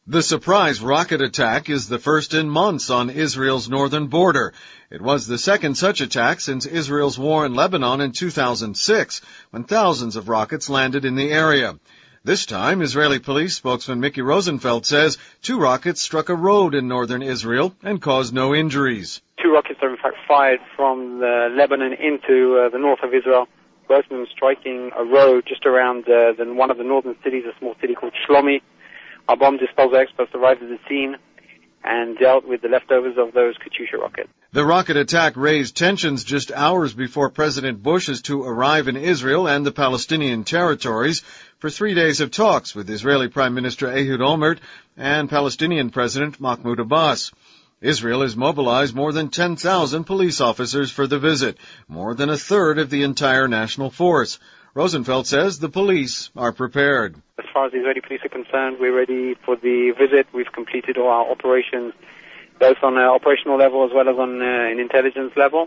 The surprise rocket attack is the first in months on Israel's northern border. It was the second such attack since Israel's war in Lebanon in 2006, when thousands of rockets landed in the area. This time, Israeli police spokesman Miki Rosenfeld says 2 rockets struck a road in northern Israel and caused no injuries. 2 rockets are in fact fired from Lebanon into the north of Israel, both of them striking a road just around one of the northern cities, a small city called Shlomi. Our bomb disposal experts arrived at the scene and dealt with the leftovers of those Katyusha rockets. The rocket attack raised tensions just hours before President Bush is to arrive in Israel and the Palestinian territories for 3 days of talks with Israeli Prime Minister Ehud Olmert and Palestinian President Mahmoud Abbas. Israel has mobilized more than 10,000 police officers for the visit, more than a third of the entire national force. Rosenfeld says the police are prepared. As far as the Israeli police are concerned, we're ready for the visit. We've completed all our operations, both on an operational level as well as on an intelligence level.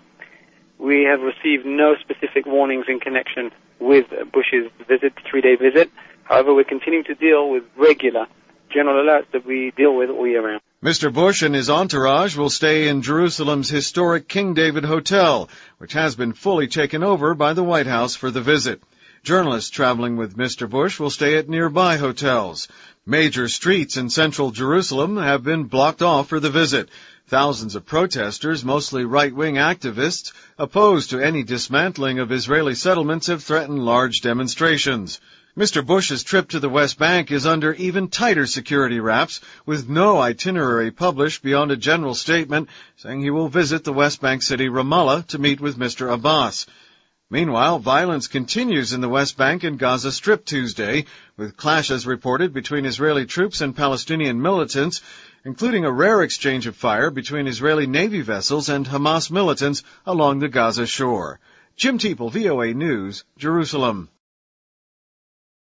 We have received no specific warnings in connection with Bush's visit, 3-day visit. However, we're continuing to deal with regular general alerts that we deal with all year round. Mr. Bush and his entourage will stay in Jerusalem's historic King David Hotel, which has been fully taken over by the White House for the visit. Journalists traveling with Mr. Bush will stay at nearby hotels. Major streets in central Jerusalem have been blocked off for the visit. Thousands of protesters, mostly right-wing activists, opposed to any dismantling of Israeli settlements have threatened large demonstrations. Mr. Bush's trip to the West Bank is under even tighter security wraps, with no itinerary published beyond a general statement saying he will visit the West Bank city Ramallah to meet with Mr. Abbas. Meanwhile, violence continues in the West Bank and Gaza Strip Tuesday, with clashes reported between Israeli troops and Palestinian militants, including a rare exchange of fire between Israeli Navy vessels and Hamas militants along the Gaza shore. Jim Teeple, VOA News, Jerusalem.